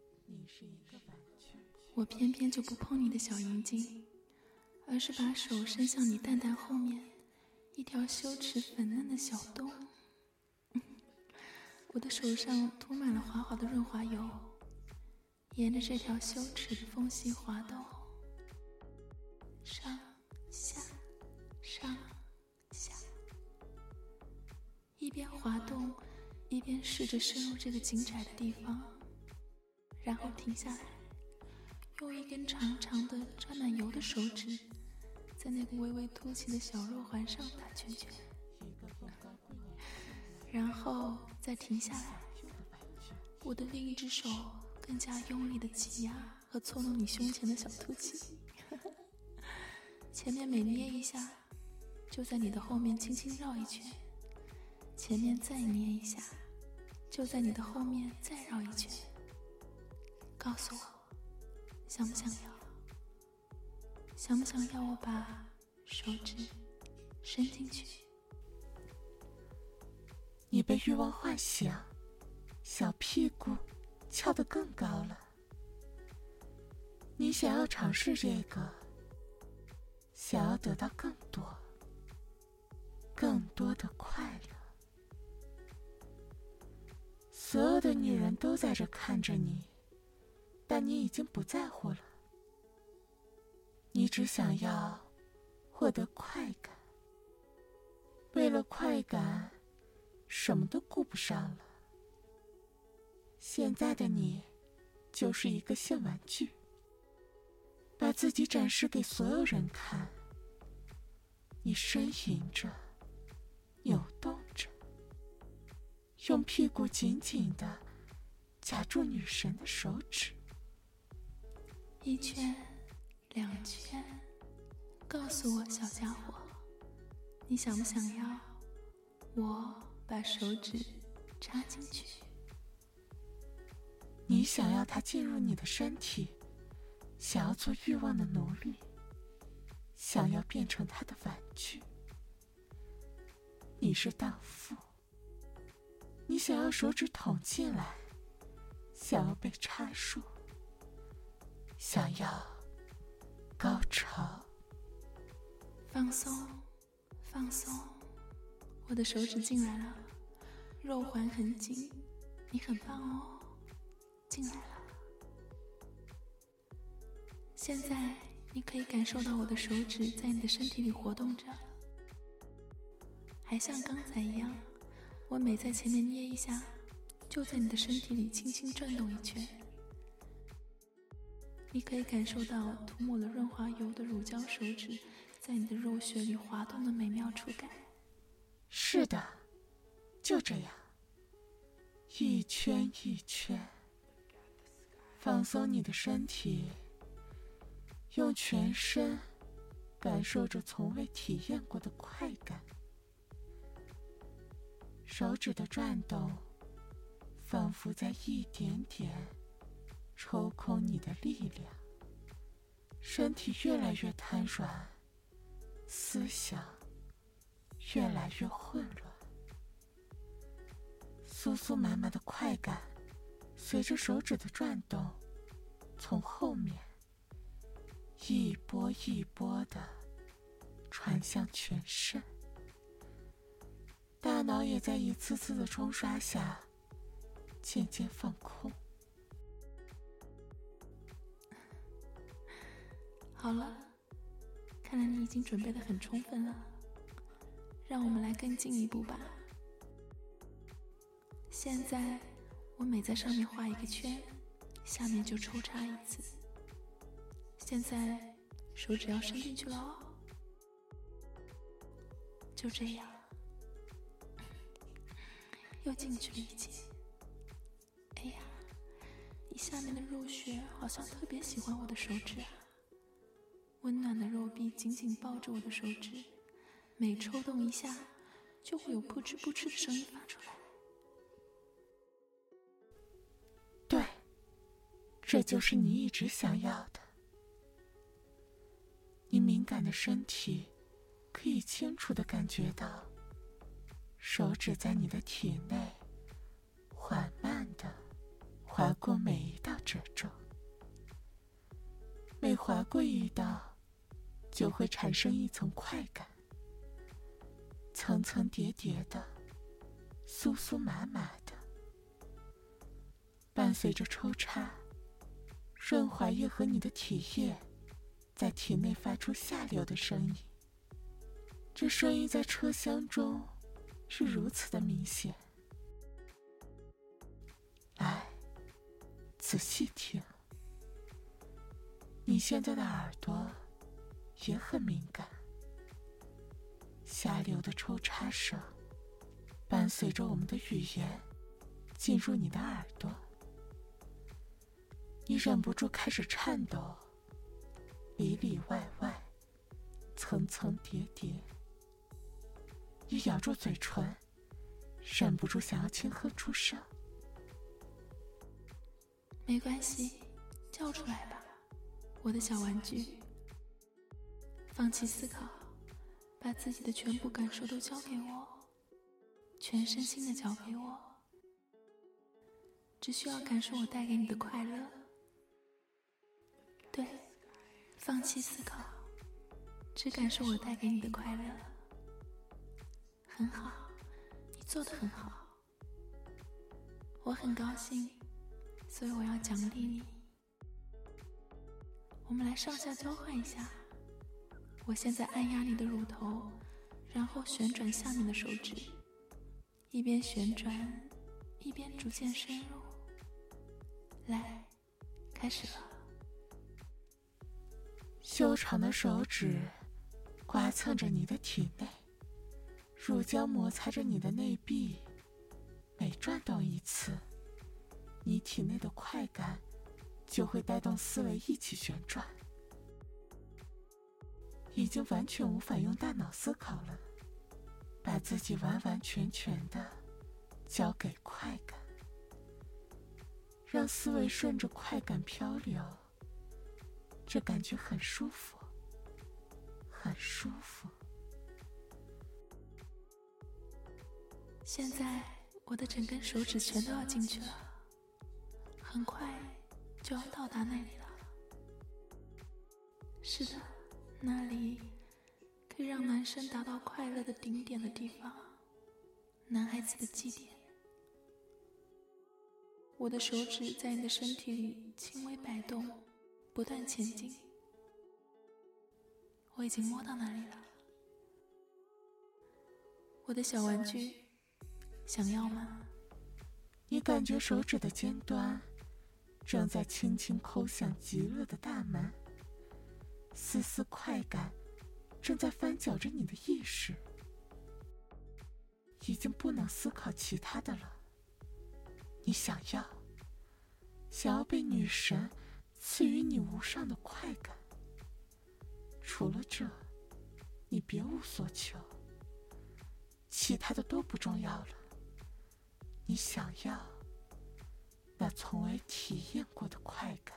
我偏偏就不碰你的小阴茎，而是把手伸向你蛋蛋后面一条羞耻粉嫩的小洞。我的手上涂满了滑滑的润滑油，沿着这条羞耻的缝隙滑动，上下上下，一边滑动一边试着深入这个紧窄的地方，然后停下来，用一根长长的沾满油的手指在那个微微凸起的小肉环上打圈圈，然后再停下来。我的另一只手更加用力的挤压和搓弄你胸前的小凸起，前面每捏一下，就在你的后面轻轻绕一圈，前面再捏一下，就在你的后面再绕一圈。告诉我，想不想要？想不想要我把手指伸进去？ 你被欲望唤醒，小屁股翘得更高了。你想要尝试这个，想要得到更多、更多的快乐。所有的女人都在这看着你，但你已经不在乎了。你只想要获得快感，为了快感，什么都顾不上了。现在的你就是一个性玩具，把自己展示给所有人看。你呻吟着，扭动着，用屁股紧紧地夹住女神的手指。 一圈，两圈，告诉我，小家伙，你想不想要我把手指插进去？ 你想要它进入你的身体，想要做欲望的奴隶，想要变成他的玩具。你是荡妇，你想要手指捅进来，想要被插入，想要高潮。 放松，放松，我的手指进来了，肉环很紧，你很棒哦，进来了。现在你可以感受到我的手指在你的身体里活动着，还像刚才一样，我每在前面捏一下，就在你的身体里轻轻转动一圈。你可以感受到涂抹了润滑油的乳胶手指在你的肉穴里滑动的美妙触感。 是的，就这样，一圈一圈，放松你的身体，用全身感受着从未体验过的快感。手指的转动仿佛在一点点抽空你的力量，身体越来越瘫软，思想越来越混乱。酥酥麻麻的快感随着手指的转动从后面一波一波的传向全身，大脑也在一次次的冲刷下渐渐放空。 好了，看来你已经准备得很充分了，让我们来更进一步吧。现在我每在上面画一个圈，下面就抽插一次。现在手指要伸进去了哦，就这样，又进去了一截。哎呀，你下面的肉穴好像特别喜欢我的手指啊。温暖的肉壁紧紧抱着我的手指，每抽动一下就会有噗嗤噗嗤的声音发出来。 对，这就是你一直想要的。你敏感的身体可以清楚地感觉到手指在你的体内缓慢地划过每一道褶皱，每划过一道就会产生一层快感，层层叠叠的，酥酥麻麻的。伴随着抽插，润滑液和你的体液在体内发出下流的声音，这声音在车厢中是如此的明显。来，仔细听，你现在的耳朵也很敏感，下流的抽插声伴随着我们的语言进入你的耳朵，你忍不住开始颤抖，里里外外，层层叠叠。你咬住嘴唇，忍不住想要轻哼出声。 没关系，叫出来吧，我的小玩具。放弃思考，把自己的全部感受都交给我，全身心的交给我，只需要感受我带给你的快乐。对，放弃思考，只感受我带给你的快乐。很好，你做得很好，我很高兴，所以我要奖励你。我们来上下交换一下，我现在按压你的乳头，然后旋转下面的手指，一边旋转一边逐渐深入。来， 开始了。 修长的手指刮蹭着你的体内，乳胶摩擦着你的内壁，每转动一次，你体内的快感就会带动思维一起旋转，已经完全无法用大脑思考了，把自己完完全全的交给快感，让思维顺着快感漂流，这感觉很舒服，很舒服。 现在我的整根手指全都要进去了，很快就要到达那里了。是的，那里可以让男生达到快乐的顶点的地方，男孩子的基点。我的手指在你的身体里轻微摆动，不断前进。我已经摸到那里了。我的小玩具，想要吗？ 你感觉手指的尖端正在轻轻抠向极乐的大门，丝丝快感正在翻搅着你的意识，已经不能思考其他的了。你想要，想要被女神赐予你无上的快感，除了这，你别无所求，其他的都不重要了。你想要那从未体验过的快感。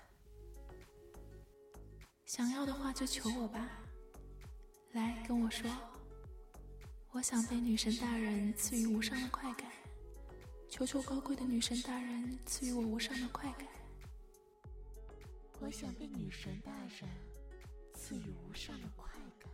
想要的话就求我吧，来跟我说，我想被女神大人赐予无上的快感，求求高贵的女神大人赐予我无上的快感。 我想被女神大人赐予无上的快感。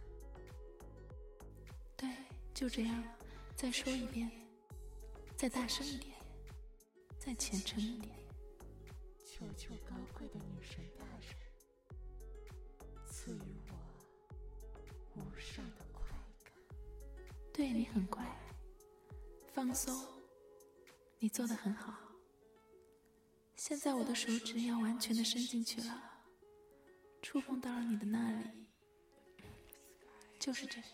对，就这样，再说一遍，再大声一点，再虔诚一点。 求求高贵的女神大人赐予我无上的快感。 对，你很乖，放松，你做得很好。现在我的手指要完全的伸进去了，触碰到了你的那里，就是这里。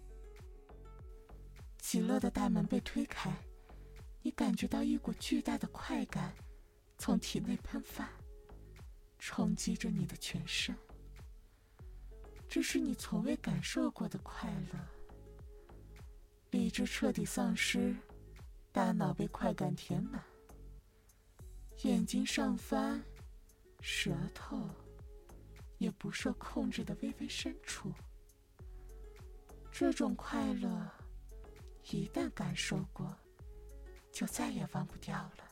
极乐的大门被推开，你感觉到一股巨大的快感从体内喷发，冲击着你的全身。这是你从未感受过的快乐，理智彻底丧失，大脑被快感填满，眼睛上翻，舌头也不受控制的微微伸出。这种快乐一旦感受过，就再也忘不掉了。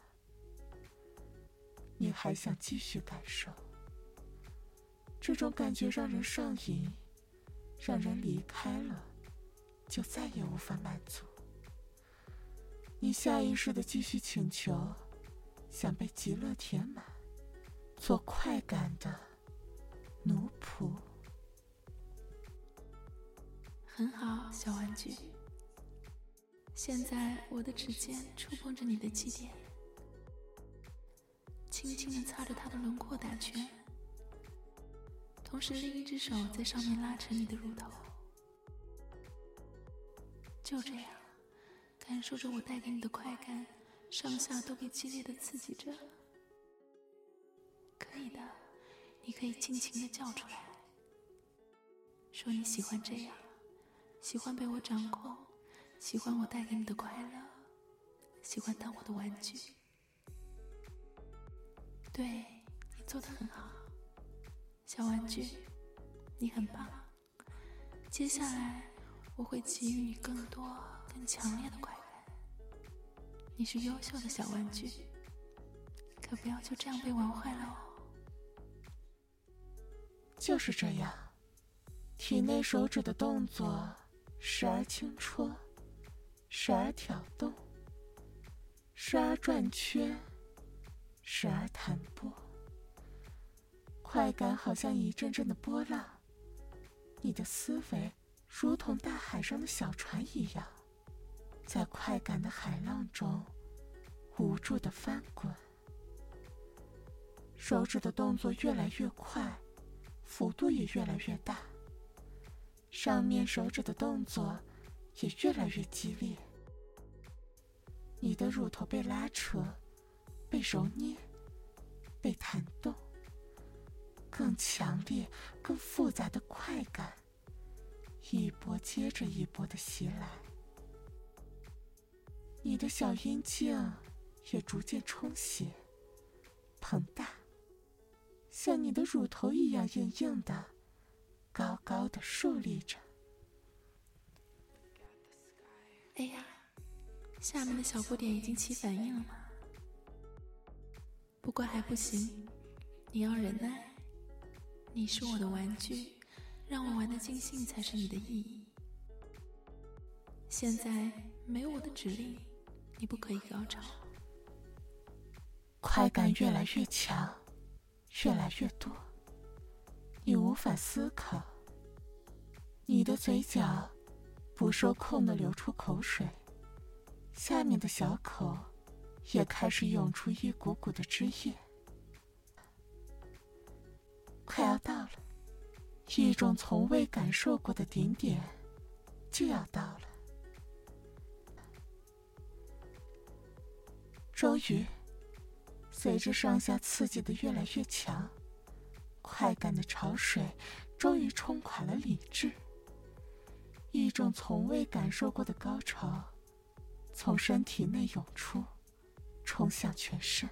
你还想继续感受？这种感觉让人上瘾，让人离开了就再也无法满足。你下意识地继续请求，想被极乐填满，做快感的奴仆。 很好，小玩具。现在我的指尖触碰着你的基点，轻轻地擦着它的轮廓打圈，同时另一只手在上面拉扯你的乳头。就这样，感受着我带给你的快感，上下都被激烈的刺激着。可以的，你可以尽情地叫出来，说你喜欢这样，喜欢被我掌控，喜欢我带给你的快乐，喜欢当我的玩具。对，你做得很好，小玩具，你很棒。接下来我会给予你更多更强烈的快感。你是优秀的小玩具，可不要就这样被玩坏了哦。 就是这样，体内手指的动作时而轻戳，时而挑动，时而转圈，时而弹拨，快感好像一阵阵的波浪，你的思维如同大海上的小船一样，在快感的海浪中无助的翻滚。 手指的动作越来越快，幅度也越来越大，上面手指的动作也越来越激烈。你的乳头被拉扯，被揉捏，被弹动，更强烈、更复杂的快感一波接着一波的袭来。你的小阴茎也逐渐充血、膨大，像你的乳头一样硬硬的、高高的竖立着。 哎呀，下面的小不点已经起反应了吗？不过还不行，你要忍耐。你是我的玩具，让我玩得尽兴才是你的意义。现在没有我的指令，你不可以高潮。 快感越来越强，越来越多，你无法思考。你的嘴角不受控地流出口水，下面的小口也开始涌出一股股的汁液。快要到了，一种从未感受过的顶点就要到了。终于，随着上下刺激的越来越强，快感的潮水终于冲垮了理智。一种从未感受过的高潮从身体内涌出，冲向全身。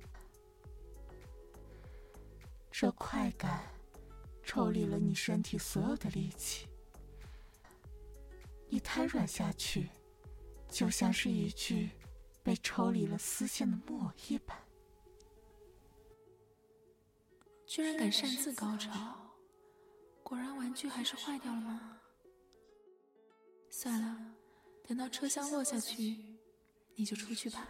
这快感抽离了你身体所有的力气，你瘫软下去，就像是一具被抽离了丝线的木偶一般。 居然敢擅自高潮，果然玩具还是坏掉了吗？算了，等到车厢落下去，你就出去吧。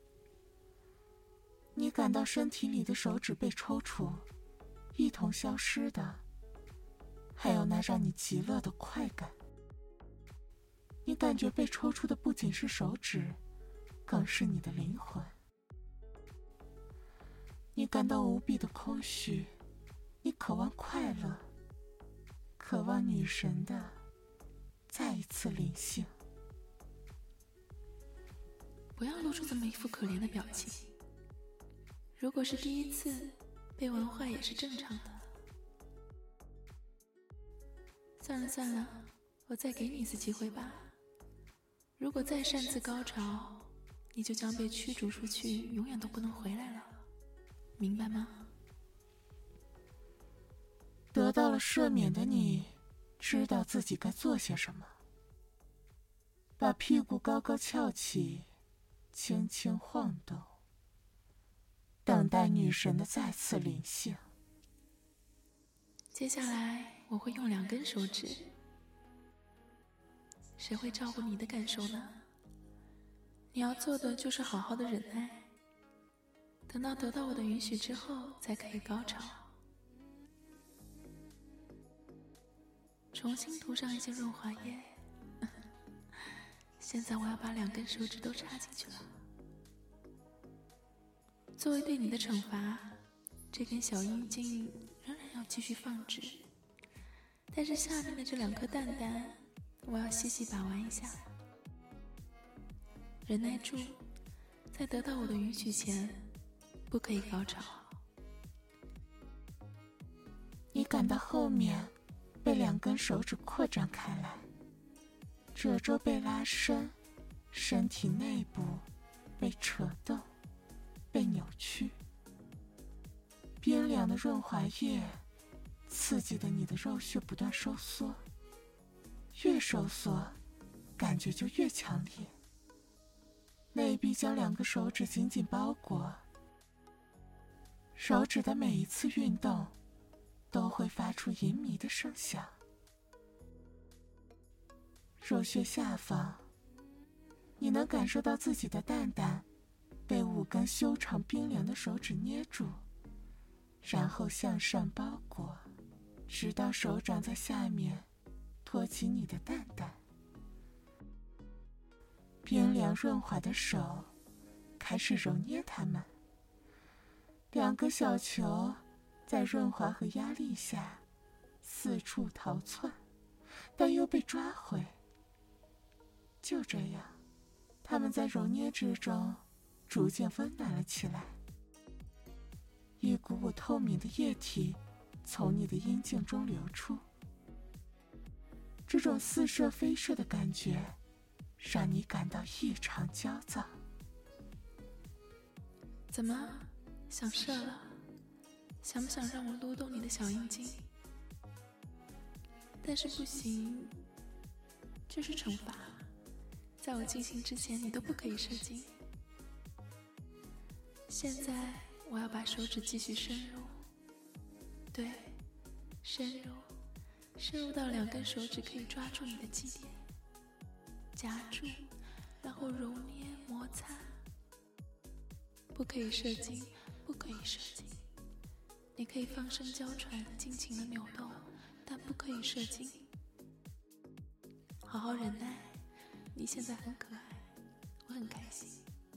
你感到身体里的手指被抽出，一同消失的，还有那让你极乐的快感。你感觉被抽出的不仅是手指，更是你的灵魂。你感到无比的空虚，你渴望快乐，渴望女神的再一次临幸。 不要露出这么一副可怜的表情。如果是第一次，被玩坏也是正常的。算了算了，我再给你一次机会吧。如果再擅自高潮，你就将被驱逐出去，永远都不能回来了，明白吗？ 得到了赦免的你，知道自己该做些什么。把屁股高高翘起，轻轻晃动，等待女神的再次临幸。 接下来我会用两根手指，谁会照顾你的感受呢？你要做的就是好好的忍耐，等到得到我的允许之后才可以高潮。重新涂上一些润滑液。现在我要把两根手指都插进去了。作为对你的惩罚，这根小阴茎仍然要继续放置，但是下面的这两颗蛋蛋，我要细细把玩一下。忍耐住，在得到我的允许前，不可以高潮。 你感到后面被两根手指扩张开来，褶皱被拉伸，身体内部被扯动，被扭曲。冰凉的润滑液刺激的你的肉穴不断收缩，越收缩感觉就越强烈。内壁将两个手指紧紧包裹，手指的每一次运动都会发出淫靡的声响。肉穴下方，你能感受到自己的蛋蛋被五根修长冰凉的手指捏住，然后向上包裹，直到手掌在下面托起你的蛋蛋。冰凉润滑的手开始揉捏它们， 两个小球在润滑和压力下四处逃窜，但又被抓回。就这样，它们在揉捏之中逐渐温暖了起来。一股股透明的液体从你的阴茎中流出，这种似射非射的感觉让你感到异常焦躁。 怎么，想射了？想不想让我撸动你的小阴茎？但是不行，这是惩罚，在我进行之前你都不可以射精。现在我要把手指继续深入，对，深入，深入到两根手指可以抓住你的基点，夹住，然后揉捏摩擦。不可以射精，不可以射精。你可以放声娇喘，尽情的扭动，但不可以射精。好好忍耐，你现在很可爱，我很开心。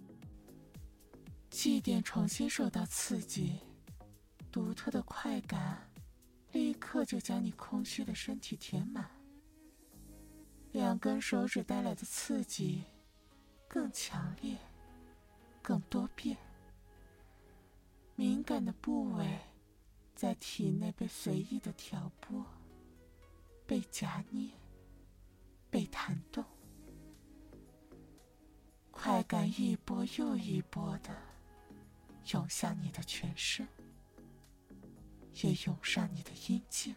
祭点重新受到刺激，独特的快感立刻就将你空虚的身体填满。两根手指带来的刺激更强烈，更多变。敏感的部位在体内被随意的挑拨，被夹捏，被弹动，快感一波又一波的涌向你的全身，也涌上你的阴茎。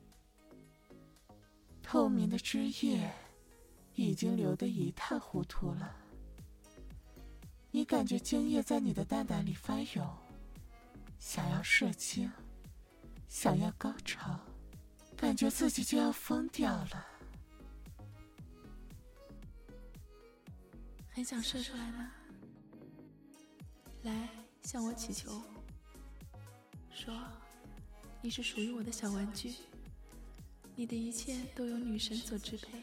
透明的汁液已经流得一塌糊涂了，你感觉精液在你的蛋蛋里翻涌，想要射精，想要高潮，感觉自己就要疯掉了。 很想射出来吗？来，向我祈求，说你是属于我的小玩具，你的一切都由女神所支配，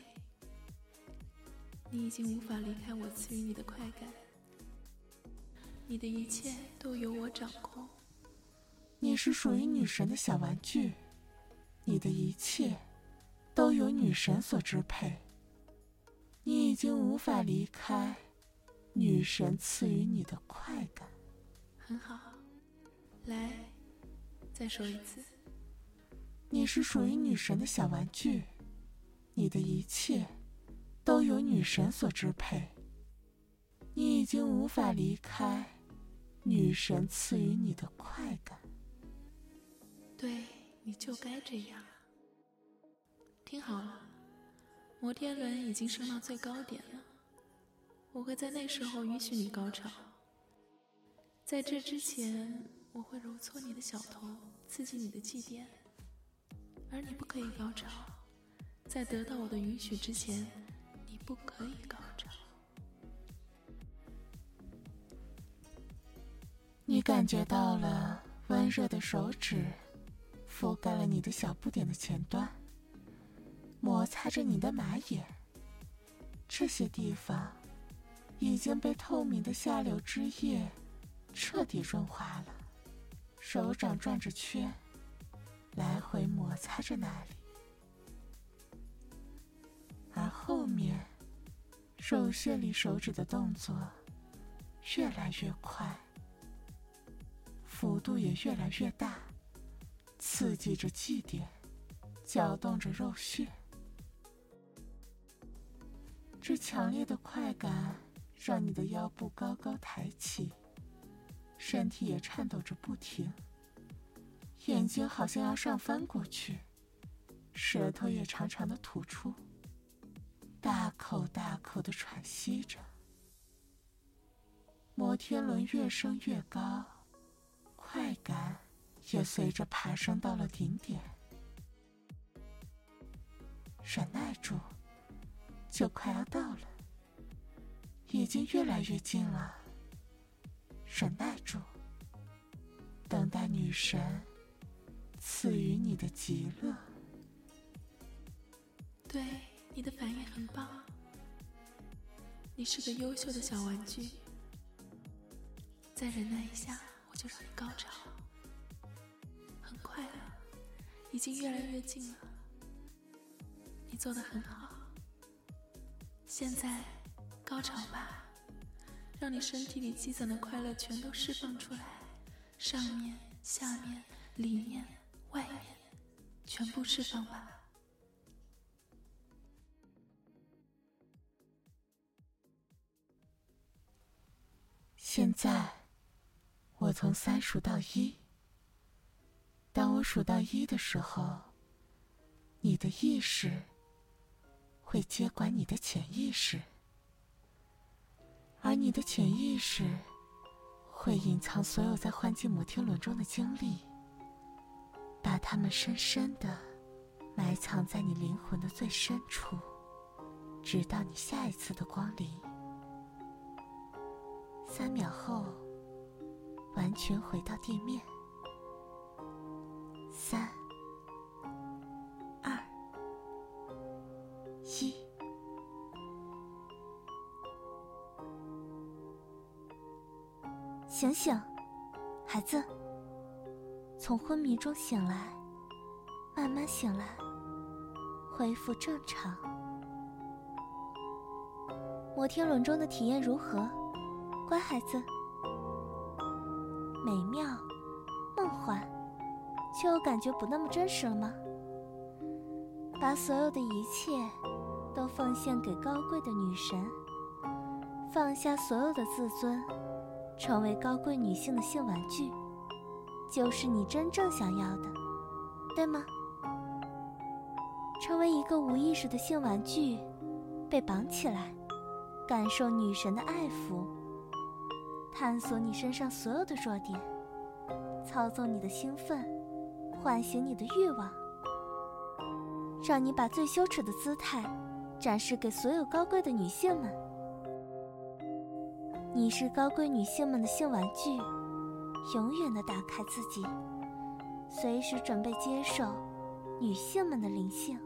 你已经无法离开我赐予你的快感，你的一切都由我掌控。 你是属于女神的小玩具，你的一切都由女神所支配，你已经无法离开女神赐予你的快感。 很好，来，再说一次。 你是属于女神的小玩具，你的一切都由女神所支配，你已经无法离开女神赐予你的快感。 对，你就该这样。听好了，摩天轮已经升到最高点了，我会在那时候允许你高潮。在这之前，我会揉搓你的小头，刺激你的祭点，而你不可以高潮。在得到我的允许之前，你不可以高潮。 你感觉到了温热的手指覆盖了你的小不点的前端，摩擦着你的马眼，这些地方已经被透明的下流汁液彻底润滑了。手掌转着圈，来回摩擦着那里，而后面手穴里手指的动作越来越快，幅度也越来越大，刺激着祭点，搅动着肉穴。这强烈的快感让你的腰部高高抬起，身体也颤抖着不停，眼睛好像要上翻过去，舌头也长长的吐出，大口大口的喘息着。摩天轮越升越高，快感也随着爬升到了顶点。忍耐住，就快要到了，已经越来越近了。忍耐住，等待女神赐予你的极乐。 对，你的反应很棒，你是个优秀的小玩具。再忍耐一下，我我就让你高潮。很快了，已经越来越近了。你做得很好，现在高潮吧，让你身体里积攒的快乐全都释放出来，上面、下面、里面、外面，全部释放吧。 现在，我从三数到一。当我数到一的时候，你的意识会接管你的潜意识，而你的潜意识会隐藏所有在幻境摩天轮中的经历，把它们深深地埋藏在你灵魂的最深处，直到你下一次的光临。三秒后，完全回到地面。三、二、一。 醒醒，孩子！从昏迷中醒来，慢慢醒来，恢复正常。摩天轮中的体验如何？乖孩子。美妙，梦幻，却又感觉不那么真实了吗？把所有的一切都奉献给高贵的女神，放下所有的自尊，成为高贵女性的性玩具，就是你真正想要的，对吗？成为一个无意识的性玩具，被绑起来，感受女神的爱抚，探索你身上所有的弱点，操纵你的兴奋，唤醒你的欲望，让你把最羞耻的姿态展示给所有高贵的女性们。你是高贵女性们的性玩具，永远地打开自己，随时准备接受女性们的灵性。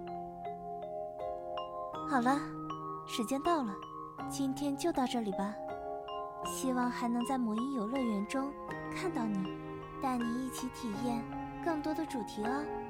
好了，时间到了，今天就到这里吧。希望还能在魔音游乐园中看到你，带你一起体验更多的主题哦。